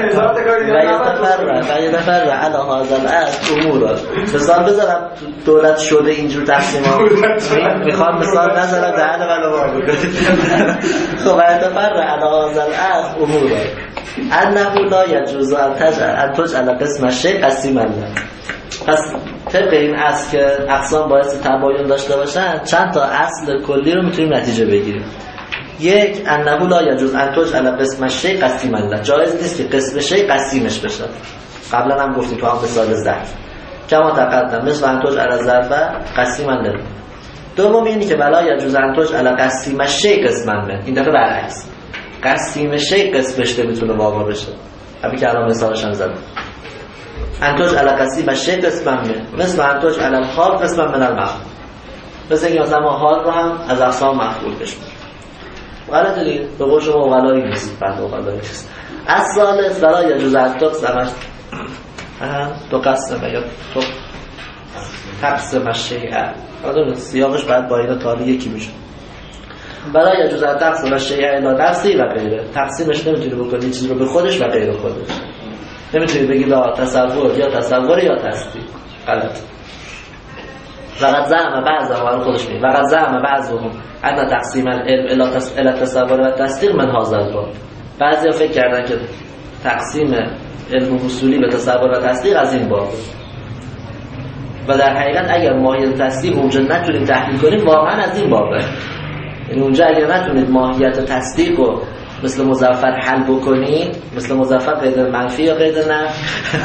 نفر علی هذا الاصل امور. مثال بذارم دولت شده اینجور تقسیم‌ها. میخوام مثال نذارم دهن منو وا بکنید. خب رایت نفر علی هذا الاصل امور انه لا يجوز ان تجعل قسم الشيء قسيما. پس طبق این اصل که اقسام باعث تباین داشته باشن چند تا اصل کلی رو میتونیم نتیجه بگیریم. یک، انه لا يجوز ان تجعل قسم الشيء قسيما. جایز نیست که قسم شیء قسیمش بشه. قبلا هم گفتیم تو هم مثال ظرف کما تقدم مثل ان تجعل الظرف قسيما. دوم اینی که ولا يجوز ان تجعل قسیم الشيء قسما. این دفعه برعکس، قسیم شیء قسم بشه میتونه واقع بشه. همین که الان مثالش هم زدم. انتوج علی قسیم الشیء قسما مثل انتوج علی الحال قسما من المفعول. مثل اینکه مثلا ما حال رو هم از اقسام مفعول بشیم. غلط دیگه، به قول شما اوغلایی نیست، بعد اوغلایی نیست. الثالث ولا یجوز ان تقسم تو قسم یا تو تقسم الشیء، حالا سیاقش بعد با اینا تالی یکی میشه. ولا یجوز ان تقسم الشیء الا نفسی و غیره، تقسیمش نمیتونی بکنی چیزی رو به خودش و غیر خودش. نمیتونی بگی لا تصور یا تصور یا تصدیق، غلط. فقط زعم بعضهم الان خودش میگه فقط زعم بعضهم ان تقسیم العلم الی تصور و تصدیق من هذا الباب. بعضیا فکر کردن که تقسیم علم اصولی به تصور و تصدیق از این باب، و در حقیقت اگر ماهیت تصدیق اونجا نتونید تحلیل کنید واقعا از این بابه. یعنی اونجا اگر نتونید ماهیت تصدیق رو مثل مظفر حل بکنید، مثل مظفر قید منفی یا قید نفی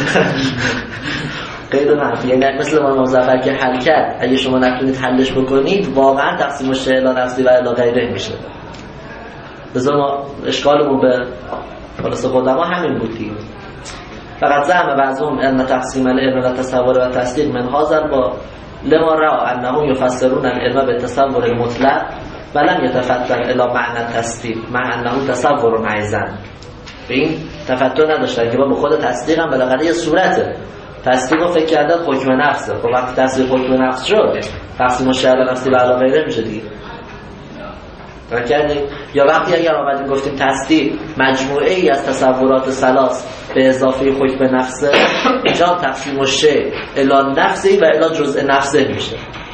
قید منفی، یعنی مثل مظفر که حل کرد اگه شما نتونید حلش بکنید واقعا تقسیم الشیء الی نفسی و الی غیره میشه. لذا ما اشکالمون به خلاص قدما همین بود دیگه. فقط زعم بعضهم ان تقسیم العلم و تصور و تصدیق من هذا با لما را انهم یفسرون العلم بالتصور المطلق ولم يتفتر الى معنى التصدیق مع انه تصور عیزا. به این تفتر نداشتن که با خود تصدیق هم بالاخره یه صورته. تصدیق رو فکر کردن حکم نفسه. خب وقتی تصدیق حکم نفس شد تقسیم الشیء الی نفسی و الی غیره میشه دیگه. کردیم. یا وقتی اگر آمدیم گفتیم تصدیق مجموعه ای از تصورات ثلاث به اضافه حکم نفسه، اینجا تقسیم الشیء الی نفسی و الی جزء نفسه میشه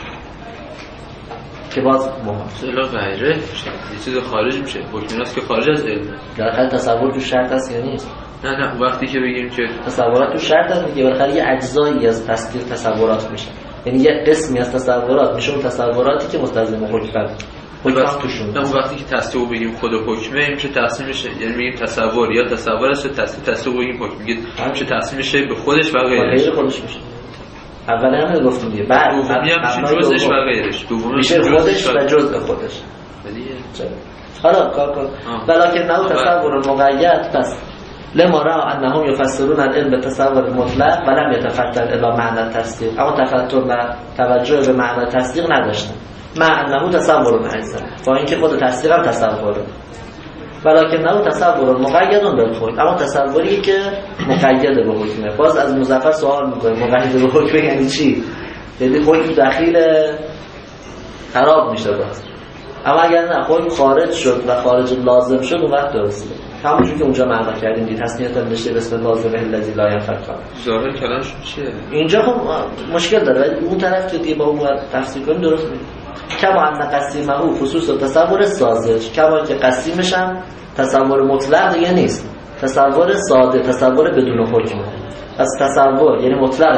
که باز الی غیره میشه، یه چیز خارج میشه. حکم نفس که خارج از علم. بالاخره تصور تو شرط هست یا نیست؟ نه وقتی که بگیم که تصورات تو شرط هست میگه بالاخره یه اجزایی از تصدیق تصورات میشه، یعنی یه قسمی از تصورات میشه اون تصوراتی که مستلزم حکم توشون. اون وقتی که تصور بگیم خود حکمه میشه تقسیم میشه، یعنی میگیم تصور یا تصور است، تصور بگیم حکم میگه میشه تقسیم میشه به خودش و غیرش. خودش میشه. اولی هم گفتم دیگه، بعد دومی هم میشه جزش و غیرش، دومی میشه خودش و جزء خودش. حالا کار کن. ولکن نه تصور مقید، پس لما را انهم یفسرون العلم بالتصور المطلق ولم يتفتر الی معنی التصدیق، اما تفتر و توجه به معنی تصدیق نداشتن. مع انه تصور عیزا، با اینکه خود تصدیق هم تصوره. ولکن نه تصور مقید بالحکم، اما تصوری که مقید به حکمه. باز از مظفر سوال میکنه مقید به حکم یعنی چی؟ یعنی حکم دخیل خراب میشه باز. اما اگر نه حکم خارج شد و خارج لازم شد اون وقت درسته. همونجوری که اونجا معنا کردیم دید تصنیت نشه به اسم لازمه الذی لا ينفك. ظاهر کلامش چیه؟ اینجا خب مشکل داره، ولی اون طرف که دیگه با اون تفسیر کنیم درست میشه. کما ان قسیمه او خصوص تصور ساذج، کما که قسیمش هم تصور مطلق دیگه نیست، تصور ساده، تصور بدون حکم. از تصور یعنی مطلق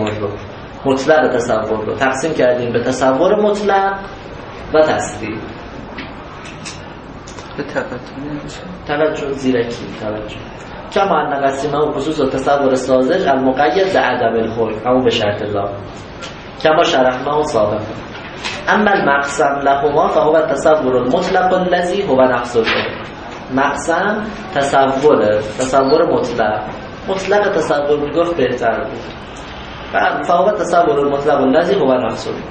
تصور رو تقسیم کردیم به تصور مطلق و تصدیق. به توجه زیرکی توجه. کما ان قسیمه او خصوص تصور ساذج المقید به عدم الحکم، همون به شرط لا، کما شرحناه سابقا. اما المقسم لهما فهو التصور المطلق الذي هو نفس العلم. مقسم تصور مطلق تصور میگفت بهتر بود. فهو التصور المطلق الذي هو نفس العلم.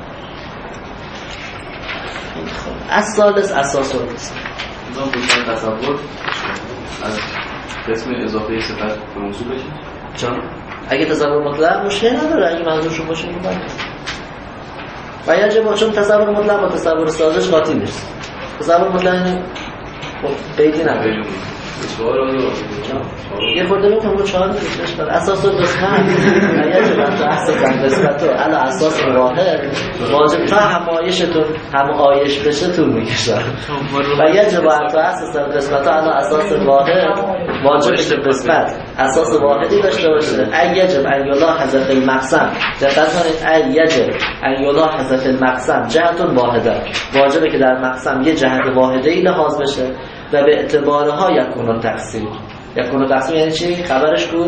الثالث اساس القسم. ما بودن تصور از قسم اضافه صفت به موضوع بشه. چون اگه تصور مطلق مشکل نداره، اگه منظورشون باشه میگن و یجب، چون تصور مطلق و تصور سازش قاطی نیست. تصور مطلق یعنی قیدی نداره. یه خورده بکنم رو 4 کشش داره. اساس القسمت یجب ان تحسب قسمتو علی اساس واحد، واجب تا هم آیش بشه طول میکشه. و یجب ان تحسب قسمتو علی اساس واحد، واجب که قسمت اساس واحدی داشته باشه. ای یجب ان یلاحظ فی المقسم، دقت کنید، ای یجب ان یلاحظ فی المقسم جهت واحده، واجبه که در مقسم یه جهت واحده‌ای لحاظ بشه. و به اعتبارها یکون تقسیم یعنی چی؟ خبرش کو؟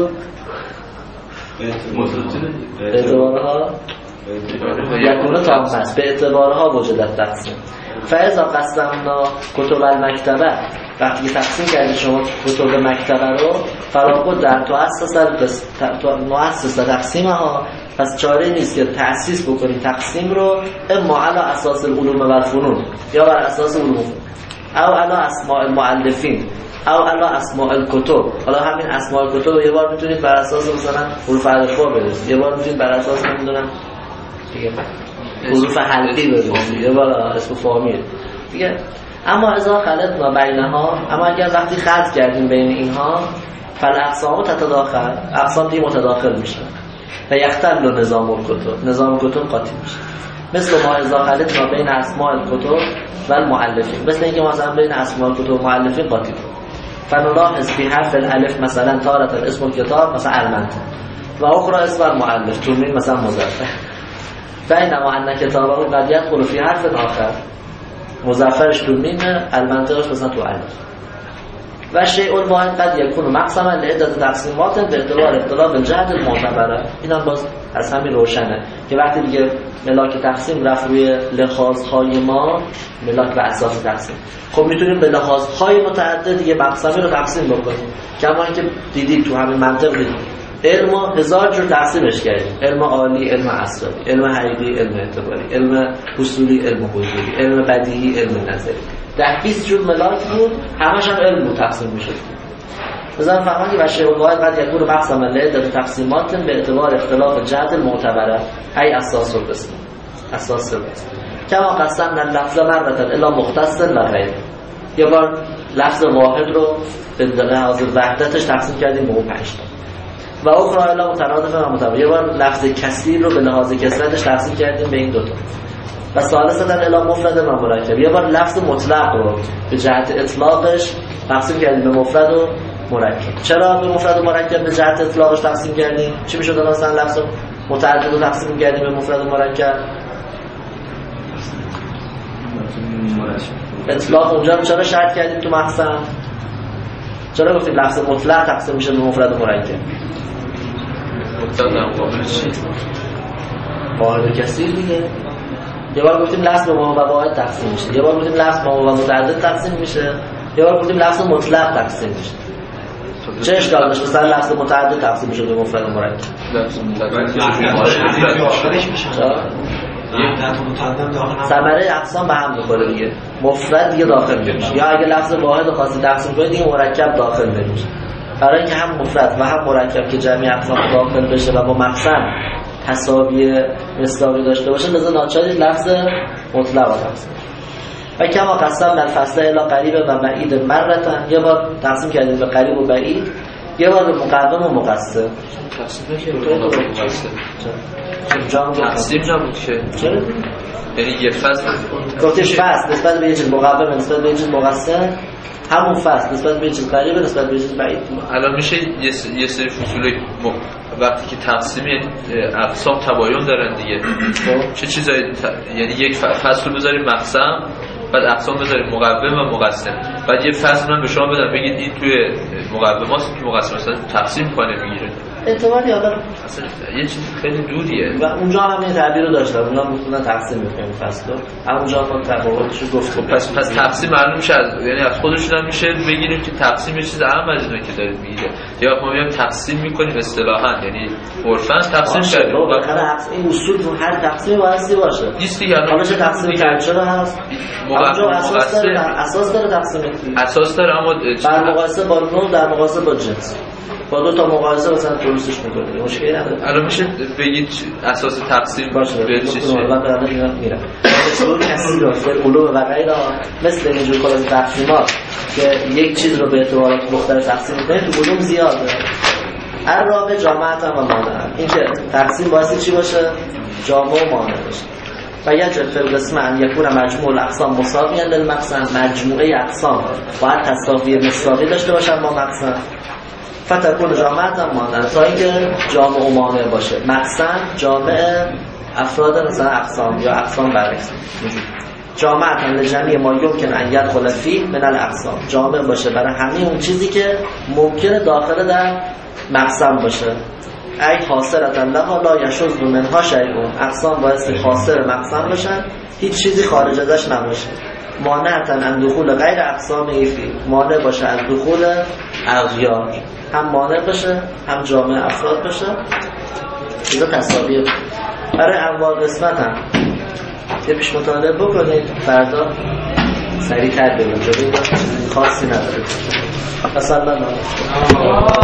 به اعتبارها یکون تامست، به اعتبارها وجودت تقسیم. فاذا قسمنا کتب المکتبه، وقتی تقسیم کردید شما کتب مکتبه رو، فراغت در مؤسسه تقسیمها، پس چاره نیست که تأسیس بکنید تقسیم رو اما علی اساس العلوم و الفنون یا بر اساس علوم. او علی اسماء المؤلفین او علی اسماء الکتب. حالا همین اسماء الکتب یه بار میتونید بر اساس مثلا حروف الفا برسید، یه بار میتونید بر اساس نمیدونم دیگه حروف حلقی برسید، یه بار اسم فامیل دیگه. اما اذا خلطنا بینها، اما اگر وقتی خلط کردیم بین اینها، فالاقسام تتداخل، اقسام دیگه متداخل میشه و یختل نظام الکتب، نظام الکتب قاطی میشه. مثل ما اذا خلطنا بین اسماء الکتب و المؤلفین، مثل اینکه مثلا بین اسماء الکتب و المؤلفین قاطی کنیم. فنلاحظ فی حرف الالف مثلا تارة اسم الكتاب مثلا المنطق و اخرى اسم المؤلف تومین مثلا مظفر. بینما ان کتابه قد يدخل فی حرف آخر، مظفرش تومینه، المنطقش مثلا تو الف. و شیء الواحد قد یکون مقسما لعدة تقسیمات به اعتبار اختلاف الجهت المعتبره. اینم باز از همین روشنه که وقتی دیگه ملاک تقسیم رفت روی لحاظهای ما، ملاک و اساس تقسیم، خب میتونیم به لحاظهای متعدد دیگه مقسمی رو تقسیم بکنیم. کما اینکه دیدید تو همین منطق دیدید علم 1000 جور تقسیمش کردیم: علم عالی، علم اسراری، علم حقیقی، علم اعتباری، علم اصولی، علم حضوری، علم بدیهی، علم نظری. 10-20 جور ملاک بود، همش هم علم بود تقسیم میشد. مثلا فهمیدی و شیء الواحد قد یکون مقسما لعدة تقسیمات به اعتبار اختلاف الجهت المعتبره ای اساس القسم، اساس القسم. کما قسمنا اللفظ مرة الی مختص و غیر، یه بار لفظ واحد رو به لحاظ وحدتش تقسیم کردیم به 5 تا و اخرى الی مترادف و متباین، یه بار لفظ کثیر رو به لحاظ کثرتش تقسیم کردیم به این 2 تا و ثالثاً الی مفرد و مرکب، یه بار لفظ مطلق رو به جهت اطلاقش تقسیم کردیم به مفرد و مرکب. چرا به مفرد و مرکب به جهت اطلاقش تقسیم کردیم؟ چی میشد مثلا لفظ متعدد رو تقسیم کردیم به مفرد و مرکب؟ اطلاق اونجا چرا شرط کردیم تو مقسم؟ چرا گفتیم لفظ مطلق تقسیم میشه به مفرد و مرکب؟ واحد و کثیر دیگه. یه بار گفتیم لفظ با و واحد تقسیم میشه، یه بار گفتیم لفظ با و متعدد تقسیم میشه، یه بار گفتیم لفظ مطلق تقسیم میشه. چه اشکال داشت مثلا لفظ متعدد تقسیم میشه به مفرد و مرکب؟ ثمره اقسام به هم میخوره دیگه، مفرد دیگه داخل نمیشه، یا اگه لفظ واحد رو خواستی تقسیم کنی دیگه مرکب داخل نمیشه. برای اینکه هم مفرد و هم مرکب که جمعی اقسام داخل بشه و با مقسم حسابی مصداقی داشته باشه، لذا ناچاری لفظ مطلق رو تقسیم. و کما قسمنا الفصل الی قریب و بعید مرة، یه بار تقسیم کردیم به قریب و بعید، یه بار به مقدم و مقصر. تقسیم نبود که چرا؟ یعنی یه فصل گفتش فصل نسبت به یه چیز مقدم نسبت به یه چیز مقصر، همون فصل نسبت به یه چیز قریب نسبت به یه چیز بعید. الان میشه یه سری فصول وقتی که تقسیم اقسام تباین دارن دیگه، چه چیزایی یعنی یک فصل بذاریم مقسم، بعد اقسام بذاریم مقوم و مقسم، بعد یه فصل من به شما بدم بگید این توی مقوماست که مقسم مثلا تقسیم کنه میگیره. اعتباری حالا اصلا یه چیز خیلی دوریه و اونجا هم این تعبیر رو داشتن، اونا میتونن تقسیم بکنن فصل رو، اونجا ما تفاوتش رو گفتیم. پس تقسیم معلوم میشه یعنی از خودشون هم میشه بگیریم که تقسیم یه چیز اهم از اینه که دارید میگیره، یا ما میگیم تقسیم میکنیم اصطلاحا، یعنی عرفاً تقسیم کردیم. این اصول تو هر تقسیم واسه باشه نیست دیگه. حالا چه تقسیم کرد چرا هست؟ اونجا اساس داره تقسیم، اساس داره، اما بر مقایسه با نوع در مقایسه با جنس، با 2 تا مقایسه مثلا درستش میکنه، مشکلی نداره. الان میشه بگید اساس تقسیم باشه به چیزی میره اصول کسی رو در علوم و غیره، مثل اینجور کلاس تقسیمات که یک چیز رو به اعتبارات مختلف تقسیم میکنه، تو علوم زیاده. عرابه جامعه و مانع، این که تقسیم باعث چی باشه؟ جامع و مانع باشه. و یجب فی القسم ان یکون مجموع الاقسام مساویا للمقسم، مجموعه اقسام باید تساوی مساوی داشته باشن با مقسم. فتکون جامعه مانع، تا اینکه جامع و مانع باشه. مقسم جامع افراد مثلا اقسام یا اقسام برعکس. جامعه لجمعی ما یمکن ان یدخل فیه من الاقسام، جامع باشه برای همه اون چیزی که ممکنه داخل در مقسم باشه. ای خاصرة لها لا یشذ منها شیء، اقسام باعث خاصر مقسم باشن، هیچ چیزی خارج ازش نباشه. مانعة عن دخول غیر اقسام فی، مانع باشه از دخول اغیار، هم مانع باشه هم جامع افراد باشه. اینجا تصاویر برای انواع قسمت هم یه پیش مطالعه بکنید فردا سریع تر بریم جلوی، چیزی خاصی نداره. مثلا